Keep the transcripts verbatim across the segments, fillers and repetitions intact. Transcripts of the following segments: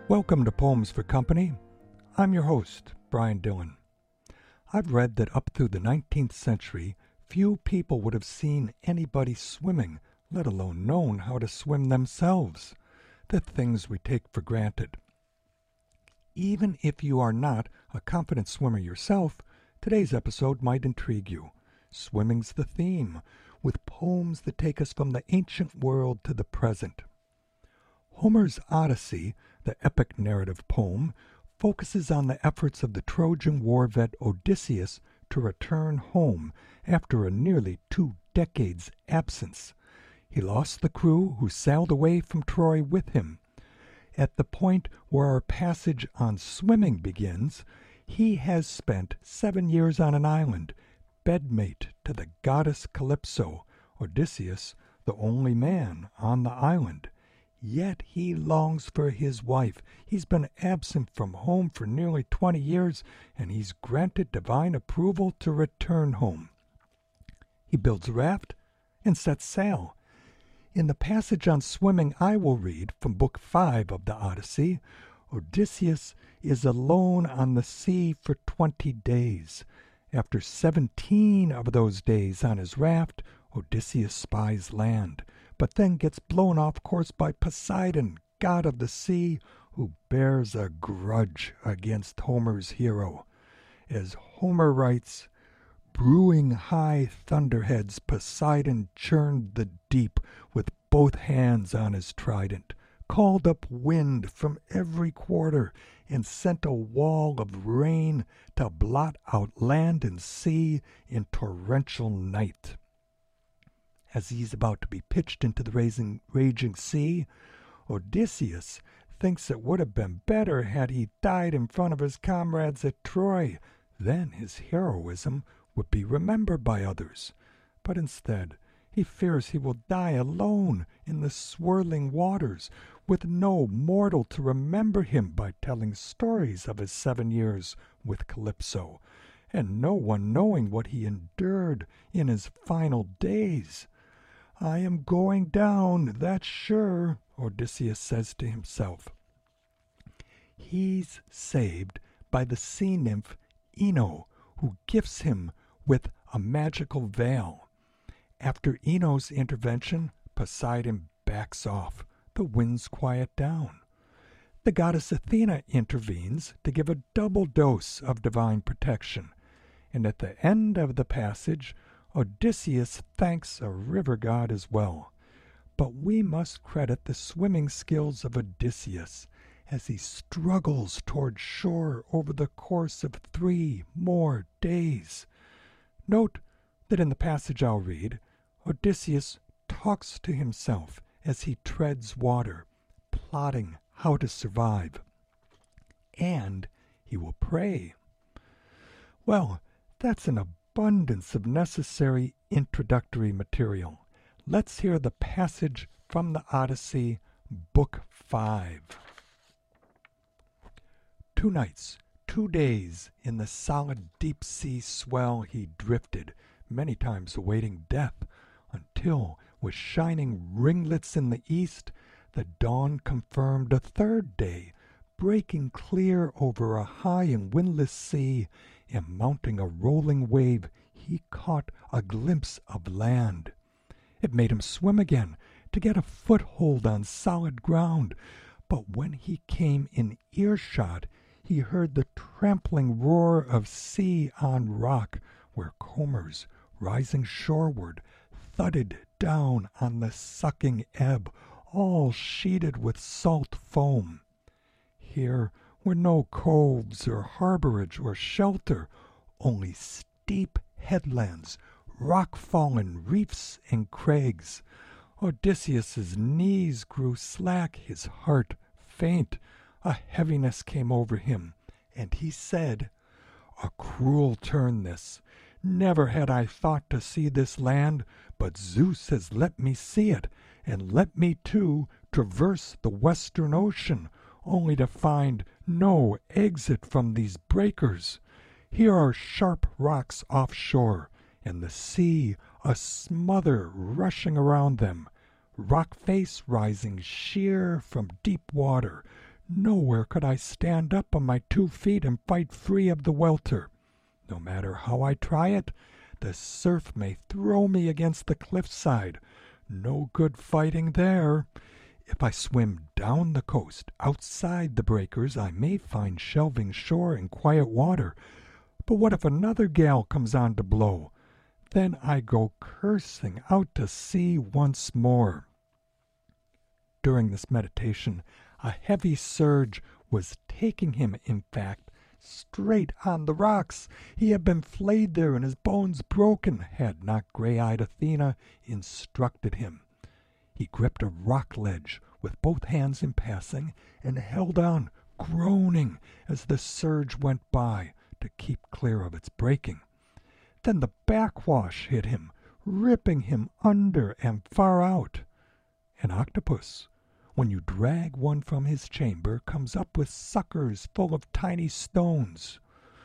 Welcome to Poems for Company. I'm your host, Brian Dillon. I've read that up through the nineteenth century, few people would have seen anybody swimming, let alone known how to swim themselves, the things we take for granted. Even if you are not a confident swimmer yourself, today's episode might intrigue you. Swimming's the theme, with poems that take us from the ancient world to the present. Homer's Odyssey, the epic narrative poem, focuses on the efforts of the Trojan war vet Odysseus to return home after a nearly two decades absence. He lost the crew who sailed away from Troy with him. At the point where our passage on swimming begins, he has spent seven years on an island, bedmate to the goddess Calypso, Odysseus, the only man on the island. Yet he longs for his wife. He's been absent from home for nearly twenty years, and he's granted divine approval to return home. He builds a raft and sets sail. In the passage on swimming I will read from Book five of the Odyssey, Odysseus is alone on the sea for twenty days. After seventeen of those days on his raft, Odysseus spies land, but then gets blown off course by Poseidon, god of the sea, who bears a grudge against Homer's hero. As Homer writes, brewing high thunderheads, Poseidon churned the deep with both hands on his trident, called up wind from every quarter, and sent a wall of rain to blot out land and sea in torrential night. As he's about to be pitched into the raging, raging sea, Odysseus thinks it would have been better had he died in front of his comrades at Troy. Then his heroism would be remembered by others. But instead, he fears he will die alone in the swirling waters, with no mortal to remember him by telling stories of his seven years with Calypso, and no one knowing what he endured in his final days. I am going down, that's sure, Odysseus says to himself. He's saved by the sea nymph Ino, who gifts him with a magical veil. After Ino's intervention, Poseidon backs off. The winds quiet down. The goddess Athena intervenes to give a double dose of divine protection, and at the end of the passage, Odysseus thanks a river god as well. But we must credit the swimming skills of Odysseus as he struggles toward shore over the course of three more days. Note that in the passage I'll read, Odysseus talks to himself as he treads water, plotting how to survive. And he will pray. Well, that's an abundance of necessary introductory material. Let's hear the passage from the Odyssey, Book five. Two nights, two days, in the solid deep sea swell he drifted, many times awaiting death, until, with shining ringlets in the east, the dawn confirmed a third day, breaking clear over a high and windless sea, and mounting a rolling wave, he caught a glimpse of land. It made him swim again, to get a foothold on solid ground, but when he came in earshot, he heard the trampling roar of sea on rock, where combers, rising shoreward, thudded down on the sucking ebb, all sheeted with salt foam. Here were no coves or harborage or shelter, only steep headlands, rock-fallen reefs and crags. Odysseus's knees grew slack, his heart faint. A heaviness came over him, and he said, "A cruel turn this. Never had I thought to see this land, but Zeus has let me see it, and let me, too, traverse the western ocean, only to find no exit from these breakers. Here are sharp rocks offshore, and the sea a smother rushing around them, rock face rising sheer from deep water, Nowhere could I stand up on my two feet and fight free of the welter. No matter how I try it, the surf may throw me against the cliffside. No good fighting there. If I swim down the coast, outside the breakers, I may find shelving shore and quiet water. But what if another gale comes on to blow? Then I go cursing out to sea once more. During this meditation, a heavy surge was taking him, in fact, straight on the rocks. He had been flayed there and his bones broken, had not gray-eyed Athena instructed him. He gripped a rock ledge with both hands in passing and held on, groaning as the surge went by to keep clear of its breaking. Then the backwash hit him, ripping him under and far out. An octopus, when you drag one from his chamber, comes up with suckers full of tiny stones.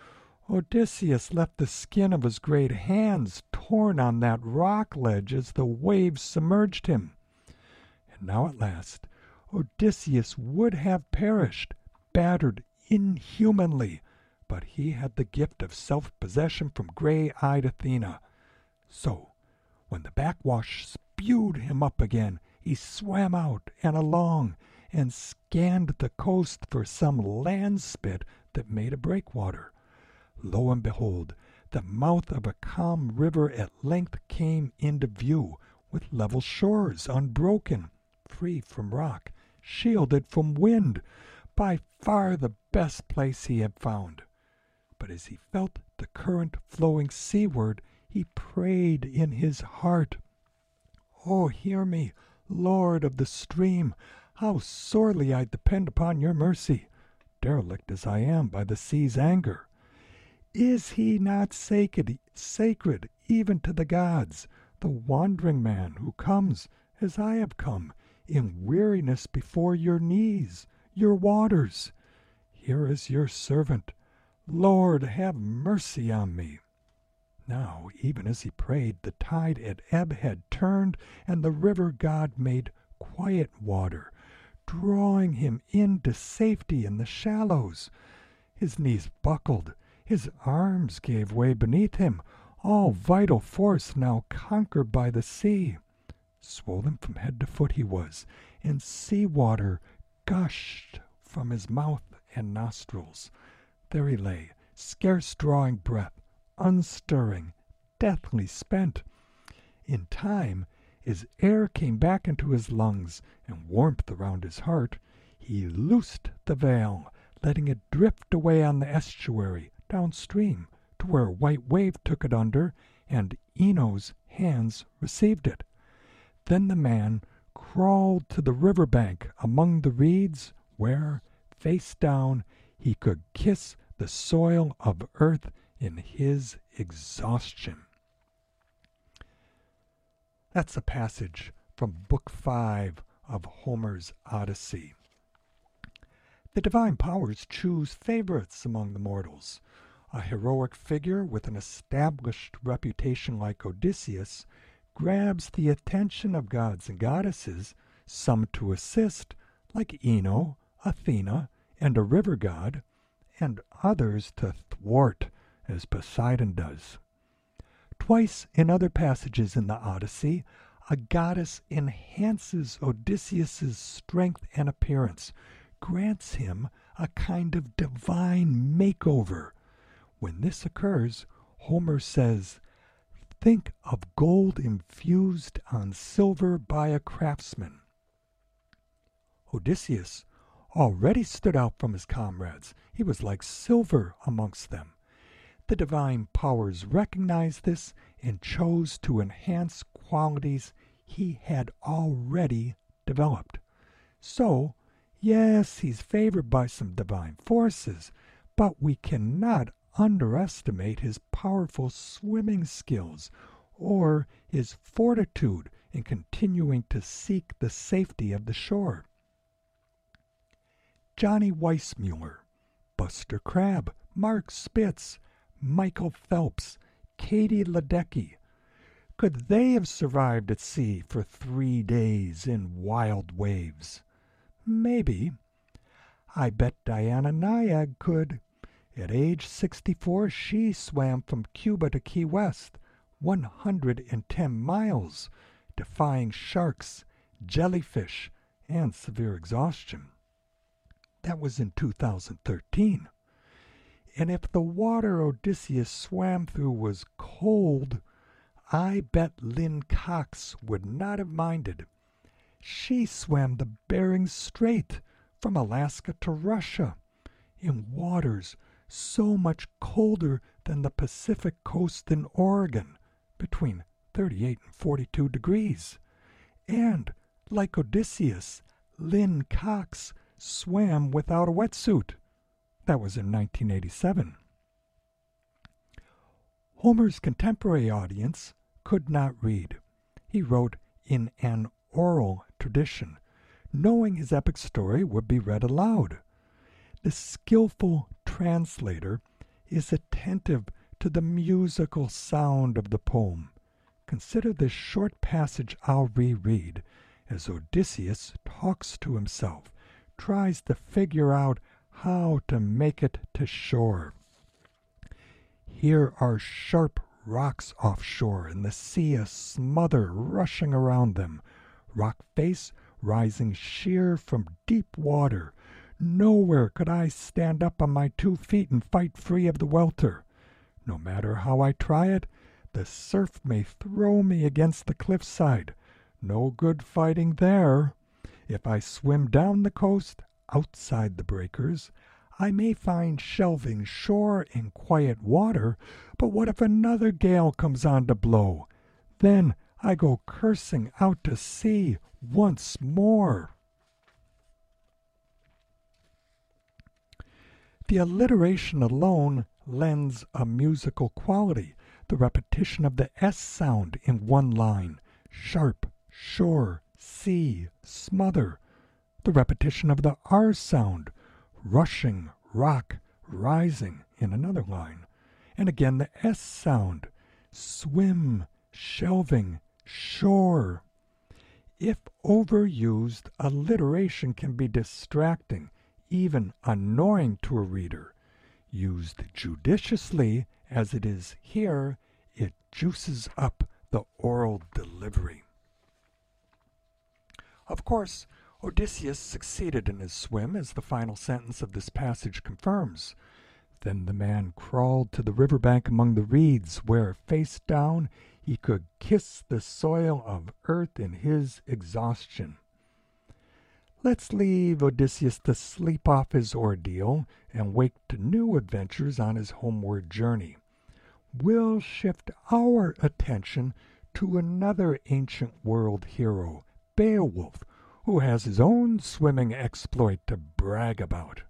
Odysseus left the skin of his great hands torn on that rock ledge as the waves submerged him. And now at last Odysseus would have perished, battered inhumanly, but he had the gift of self-possession from gray-eyed Athena. So, when the backwash spewed him up again, he swam out and along and scanned the coast for some land spit that made a breakwater. Lo and behold, the mouth of a calm river at length came into view, with level shores, unbroken, free from rock, shielded from wind, by far the best place he had found. But as he felt the current flowing seaward, he prayed in his heart, "Oh, hear me, Lord of the stream, how sorely I depend upon your mercy, derelict as I am by the sea's anger. Is he not sacred, sacred even to the gods, the wandering man who comes, as I have come, in weariness before your knees, your waters? Here is your servant. Lord, have mercy on me." Now, even as he prayed, the tide at ebb had turned, and the river god made quiet water, drawing him into safety in the shallows. His knees buckled, his arms gave way beneath him, all vital force now conquered by the sea. Swollen from head to foot he was, and sea water gushed from his mouth and nostrils. There he lay, scarce drawing breath, unstirring, deathly spent. In time, as air came back into his lungs and warmth around his heart, he loosed the veil, letting it drift away on the estuary, downstream, to where a white wave took it under, and Ino's hands received it. Then the man crawled to the river bank among the reeds, where, face down, he could kiss the soil of earth in his exhaustion. That's a passage from Book Five of Homer's Odyssey. The divine powers choose favorites among the mortals. A heroic figure with an established reputation like Odysseus grabs the attention of gods and goddesses, some to assist, like Ino, Athena, and a river god, and others to thwart, as Poseidon does. Twice in other passages in the Odyssey, a goddess enhances Odysseus's strength and appearance, grants him a kind of divine makeover. When this occurs, Homer says, "Think of gold infused on silver by a craftsman." Odysseus already stood out from his comrades. He was like silver amongst them. The divine powers recognized this and chose to enhance qualities he had already developed. So, yes, he's favored by some divine forces, but we cannot underestimate his powerful swimming skills or his fortitude in continuing to seek the safety of the shore. Johnny Weissmuller, Buster Crabbe, Mark Spitz, Michael Phelps, Katie Ledecky, could they have survived at sea for three days in wild waves? Maybe. I bet Diana Nyad could. At age sixty-four, she swam from Cuba to Key West, one hundred ten miles, defying sharks, jellyfish, and severe exhaustion. That was in two thousand thirteen. And if the water Odysseus swam through was cold, I bet Lynn Cox would not have minded. She swam the Bering Strait from Alaska to Russia in waters so much colder than the Pacific coast in Oregon, between thirty-eight and forty-two degrees. And, like Odysseus, Lynn Cox swam without a wetsuit. That was in nineteen eighty-seven. Homer's contemporary audience could not read. He wrote in an oral tradition, knowing his epic story would be read aloud. The skillful translator is attentive to the musical sound of the poem. Consider this short passage I'll reread as Odysseus talks to himself, tries to figure out how to make it to shore. Here are sharp rocks offshore, and the sea a smother rushing around them. Rock face rising sheer from deep water. Nowhere could I stand up on my two feet and fight free of the welter. No matter how I try it, the surf may throw me against the cliffside. No good fighting there. If I swim down the coast, outside the breakers, I may find shelving shore and quiet water, but what if another gale comes on to blow? Then I go cursing out to sea once more. The alliteration alone lends a musical quality, the repetition of the S sound in one line, sharp, shore, sea, smother, the repetition of the R sound, rushing, rock, rising in another line, and again the S sound, swim, shelving, shore. If overused, alliteration can be distracting, even annoying to a reader. Used judiciously, as it is here, it juices up the oral delivery. Of course, Odysseus succeeded in his swim, as the final sentence of this passage confirms. Then the man crawled to the riverbank among the reeds, where, face down, he could kiss the soil of earth in his exhaustion. Let's leave Odysseus to sleep off his ordeal and wake to new adventures on his homeward journey. We'll shift our attention to another ancient world hero, Beowulf, who has his own swimming exploit to brag about.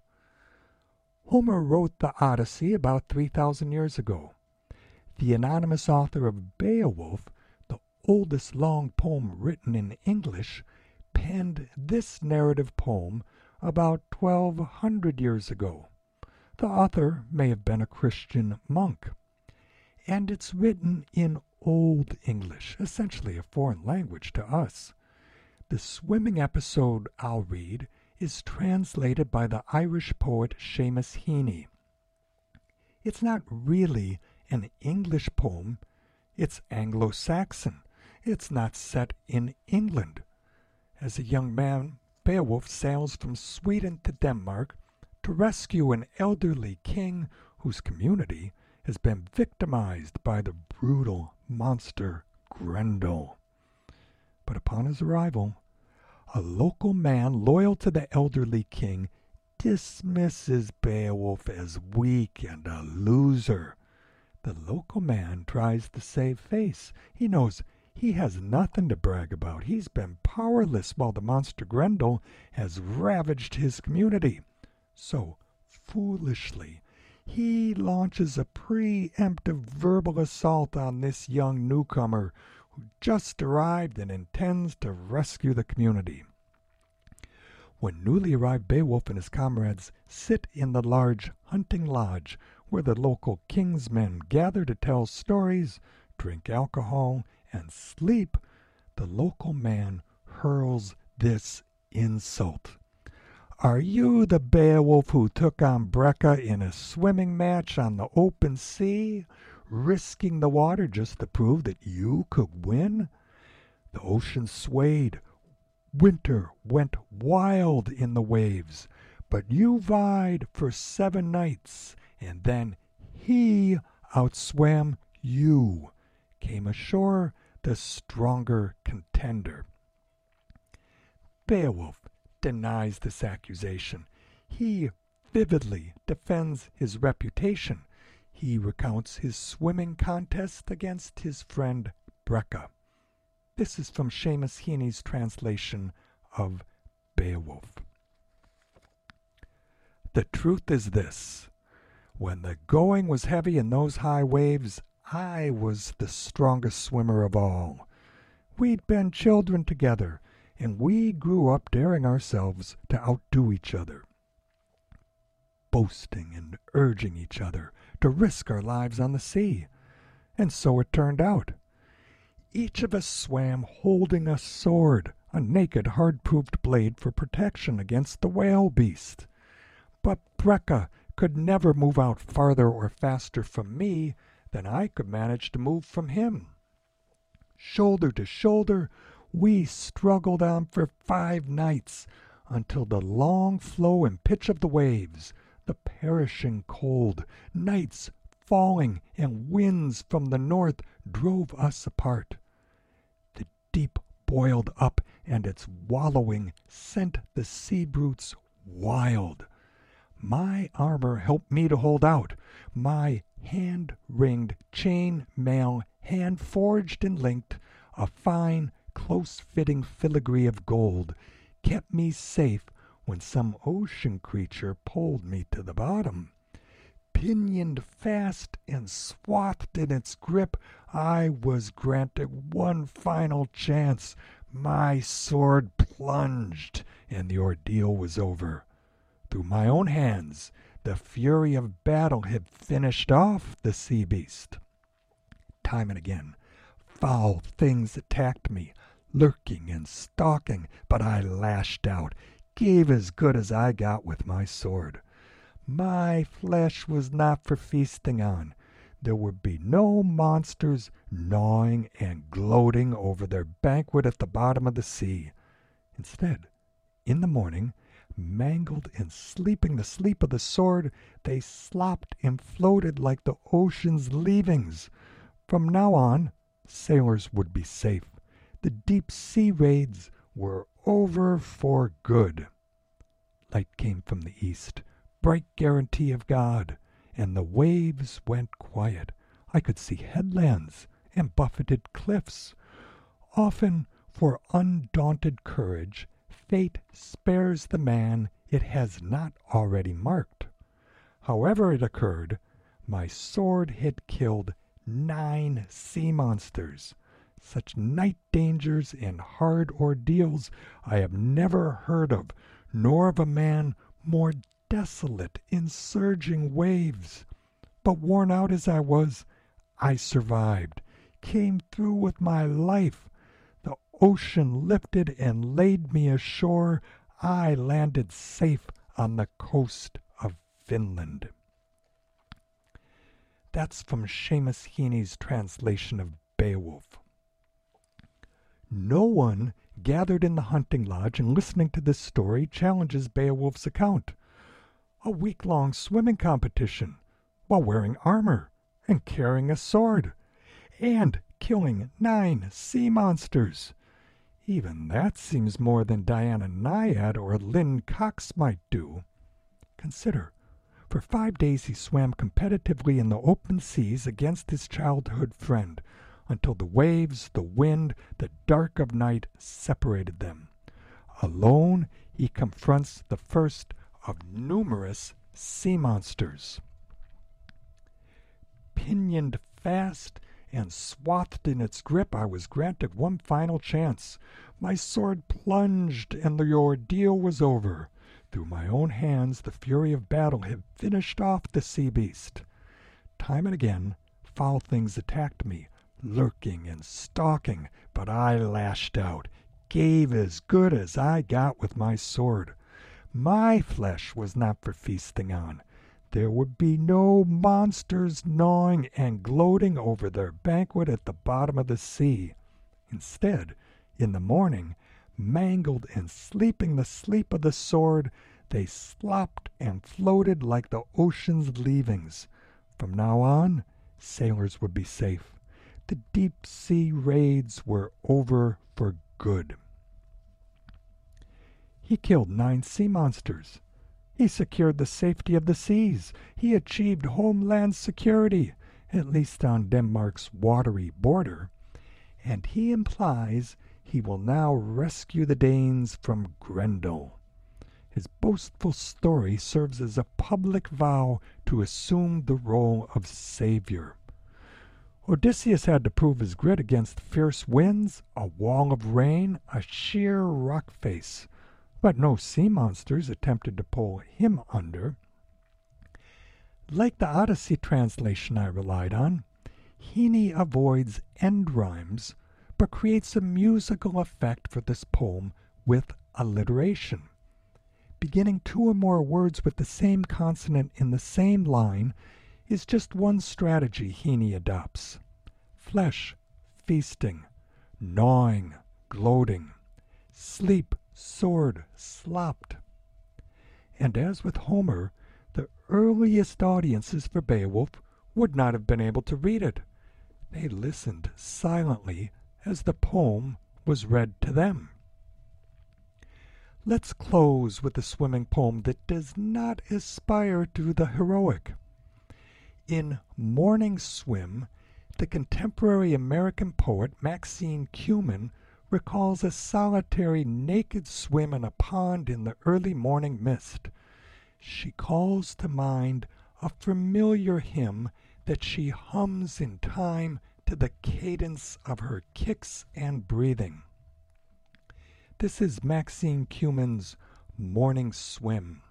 Homer wrote the Odyssey about three thousand years ago. The anonymous author of Beowulf, the oldest long poem written in English, penned this narrative poem about twelve hundred years ago. The author may have been a Christian monk. And it's written in Old English, essentially a foreign language to us. The swimming episode I'll read is translated by the Irish poet Seamus Heaney. It's not really an English poem, it's Anglo-Saxon. It's not set in England. As a young man, Beowulf sails from Sweden to Denmark to rescue an elderly king whose community has been victimized by the brutal monster Grendel. But upon his arrival, a local man loyal to the elderly king dismisses Beowulf as weak and a loser. The local man tries to save face. He knows he has nothing to brag about. He's been powerless while the monster Grendel has ravaged his community. So, foolishly, he launches a preemptive verbal assault on this young newcomer who just arrived and intends to rescue the community. When newly arrived Beowulf and his comrades sit in the large hunting lodge where the local king's men gather to tell stories, drink alcohol, and sleep, the local man hurls this insult. Are you the Beowulf who took on Breca in a swimming match on the open sea, risking the water just to prove that you could win? The ocean swayed. Winter went wild in the waves, but you vied for seven nights, and then he outswam you, came ashore the stronger contender. Beowulf denies this accusation. He vividly defends his reputation. He recounts his swimming contest against his friend Breca. This is from Seamus Heaney's translation of Beowulf. The truth is this: when the going was heavy in those high waves, I was the strongest swimmer of all. We'd been children together, and we grew up daring ourselves to outdo each other, boasting and urging each other to risk our lives on the sea. And so it turned out. Each of us swam holding a sword, a naked, hard-proved blade for protection against the whale beast. But Breca could never move out farther or faster from me than I could manage to move from him. Shoulder to shoulder, we struggled on for five nights, until the long flow and pitch of the waves, the perishing cold, nights falling, and winds from the north drove us apart. The deep boiled up, and its wallowing sent the sea brutes wild. My armor helped me to hold out. My hand-ringed chain mail, hand-forged and linked, a fine, close-fitting filigree of gold, kept me safe when some ocean creature pulled me to the bottom. Pinioned fast and swathed in its grip, I was granted one final chance. My sword plunged, and the ordeal was over. Through my own hands, the fury of battle had finished off the sea beast. Time and again, foul things attacked me, lurking and stalking, but I lashed out, gave as good as I got with my sword. My flesh was not for feasting on. There would be no monsters gnawing and gloating over their banquet at the bottom of the sea. Instead, in the morning, mangled and sleeping the sleep of the sword, they slopped and floated like the ocean's leavings. From now on, sailors would be safe. The deep sea raids were over for good. Light came from the east, bright guarantee of God, and the waves went quiet. I could see headlands and buffeted cliffs. Often, for undaunted courage, fate spares the man it has not already marked. However it occurred, my sword had killed nine sea monsters. Such night dangers and hard ordeals I have never heard of, nor of a man more desolate in surging waves. But worn out as I was, I survived, came through with my life. The ocean lifted and laid me ashore. I landed safe on the coast of Finland. That's from Seamus Heaney's translation of Beowulf. No one gathered in the hunting lodge and listening to this story challenges Beowulf's account. A week-long swimming competition while wearing armor and carrying a sword and killing nine sea monsters. Even that seems more than Diana Nyad or Lynn Cox might do. Consider, for five days he swam competitively in the open seas against his childhood friend, until the waves, the wind, the dark of night separated them. Alone, he confronts the first of numerous sea monsters. Pinioned fast and swathed in its grip, I was granted one final chance. My sword plunged, and the ordeal was over. Through my own hands, the fury of battle had finished off the sea beast. Time and again, foul things attacked me, lurking and stalking, but I lashed out, gave as good as I got with my sword. My flesh was not for feasting on. There would be no monsters gnawing and gloating over their banquet at the bottom of the sea. Instead, in the morning, mangled and sleeping the sleep of the sword, they slopped and floated like the ocean's leavings. From now on, sailors would be safe. The deep sea raids were over for good. He killed nine sea monsters. He secured the safety of the seas. He achieved homeland security, at least on Denmark's watery border. And he implies he will now rescue the Danes from Grendel. His boastful story serves as a public vow to assume the role of savior. Odysseus had to prove his grit against fierce winds, a wall of rain, a sheer rock face. But no sea monsters attempted to pull him under. Like the Odyssey translation I relied on, Heaney avoids end rhymes, but creates a musical effect for this poem with alliteration. Beginning two or more words with the same consonant in the same line is just one strategy Heaney adopts. Flesh, feasting, gnawing, gloating, sleep, sword, slopped. And as with Homer, the earliest audiences for Beowulf would not have been able to read it. They listened silently as the poem was read to them. Let's close with a swimming poem that does not aspire to the heroic. In Morning Swim, the contemporary American poet Maxine Kumin recalls a solitary naked swim in a pond in the early morning mist. She calls to mind a familiar hymn that she hums in time to the cadence of her kicks and breathing. This is Maxine Kumin's Morning Swim.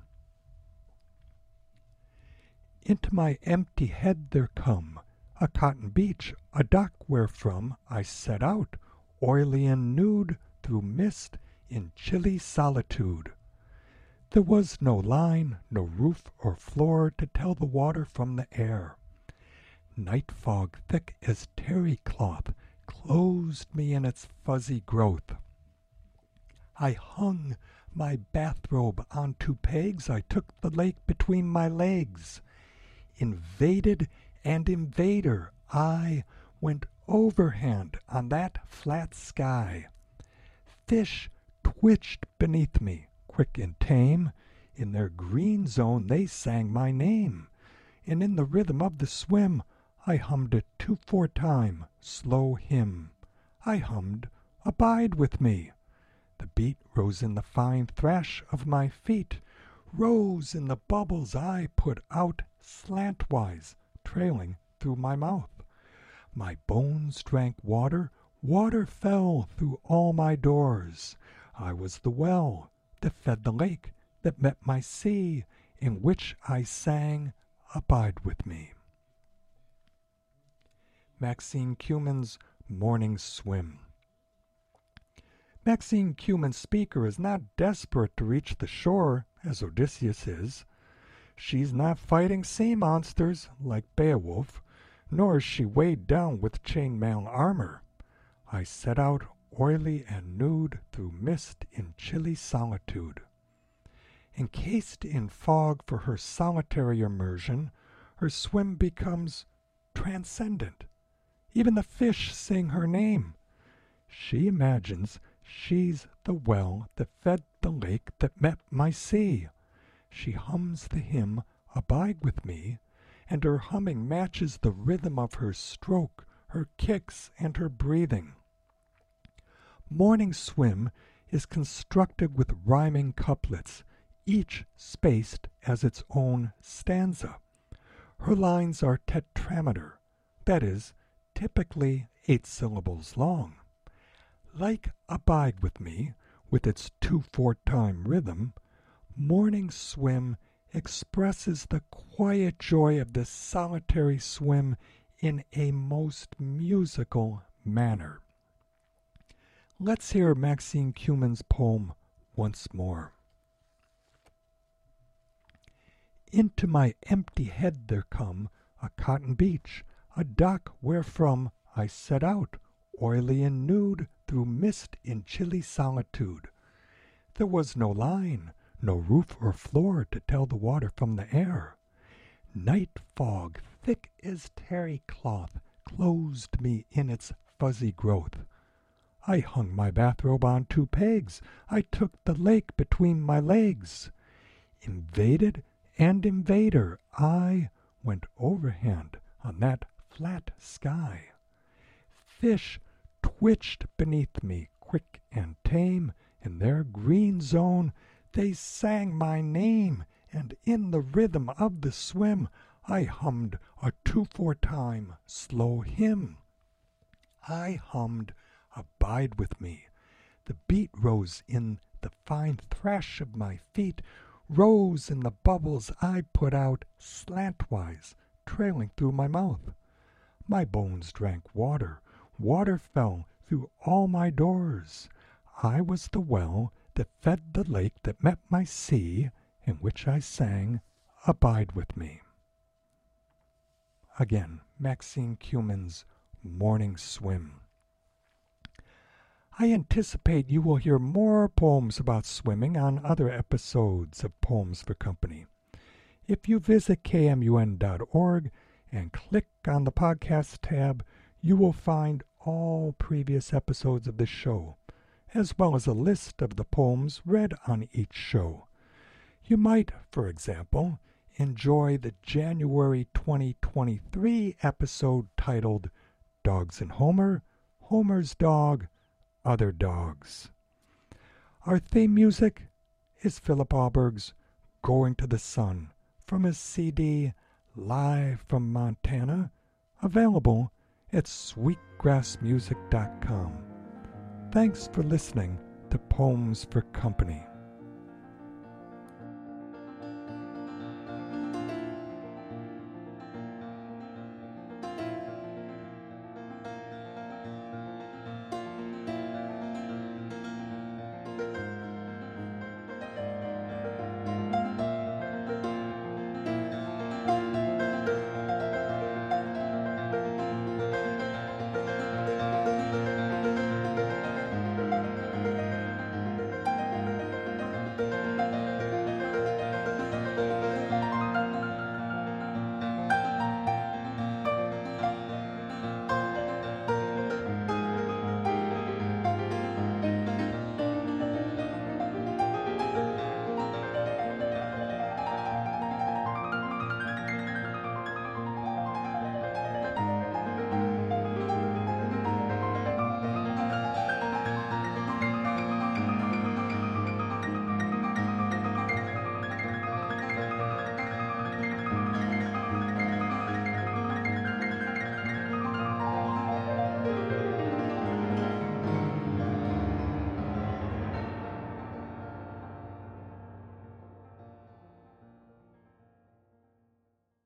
Into my empty head there come a cotton beach, a dock wherefrom I set out, oily and nude, through mist in chilly solitude. There was no line, no roof or floor to tell the water from the air. Night fog thick as terry cloth closed me in its fuzzy growth. I hung my bathrobe on two pegs, I took the lake between my legs. Invaded and invader, I went overhand on that flat sky. Fish twitched beneath me, quick and tame. In their green zone they sang my name, and in the rhythm of the swim I hummed a two-four time slow hymn. I hummed, "Abide with me." The beat rose in the fine thrash of my feet, rose in the bubbles I put out slantwise, trailing through my mouth. My bones drank water, water fell through all my doors. I was the well that fed the lake, that met my sea, in which I sang, "Abide with me." Maxine Kumin's Morning Swim. Maxine Kumin's speaker is not desperate to reach the shore, as Odysseus is. She's not fighting sea monsters, like Beowulf, nor is she weighed down with chainmail armor. I set out oily and nude through mist in chilly solitude. Encased in fog for her solitary immersion, her swim becomes transcendent. Even the fish sing her name. She imagines she's the well that fed the lake that met my sea. She hums the hymn, "Abide with me," and her humming matches the rhythm of her stroke, her kicks, and her breathing. Morning Swim is constructed with rhyming couplets, each spaced as its own stanza. Her lines are tetrameter, that is, typically eight syllables long. Like Abide with Me, with its two-four time rhythm, Morning Swim expresses the quiet joy of the solitary swim in a most musical manner. Let's hear Maxine Kumin's poem once more. Into my empty head there come a cotton beach, a dock wherefrom I set out, oily and nude, through mist in chilly solitude. There was no line, no roof or floor to tell the water from the air. Night fog, thick as terry cloth, closed me in its fuzzy growth. I hung my bathrobe on two pegs, I took the lake between my legs. Invaded and invader, I went overhand on that flat sky. Fish twitched beneath me, quick and tame, in their green zone they sang my name, and in the rhythm of the swim I hummed a two-four time slow hymn. I hummed Abide With Me. The beat rose in the fine thrash of my feet, rose in the bubbles I put out slantwise, trailing through my mouth. My bones drank water, water fell through all my doors. I was the well that fed the lake that met my sea, in which I sang Abide With Me. Again, Maxine Kumin's Morning Swim. I anticipate you will hear more poems about swimming on other episodes of Poems for Company. If you visit K M U N dot org and click on the podcast tab, you will find all previous episodes of the show, as well as a list of the poems read on each show. You might, for example, enjoy the January twenty twenty-three episode titled Dogs and Homer, Homer's Dog, Other Dogs. Our theme music is Philip Alberg's Going to the Sun from his C D Live from Montana, available at sweetgrass music dot com. Thanks for listening to Poems for Company.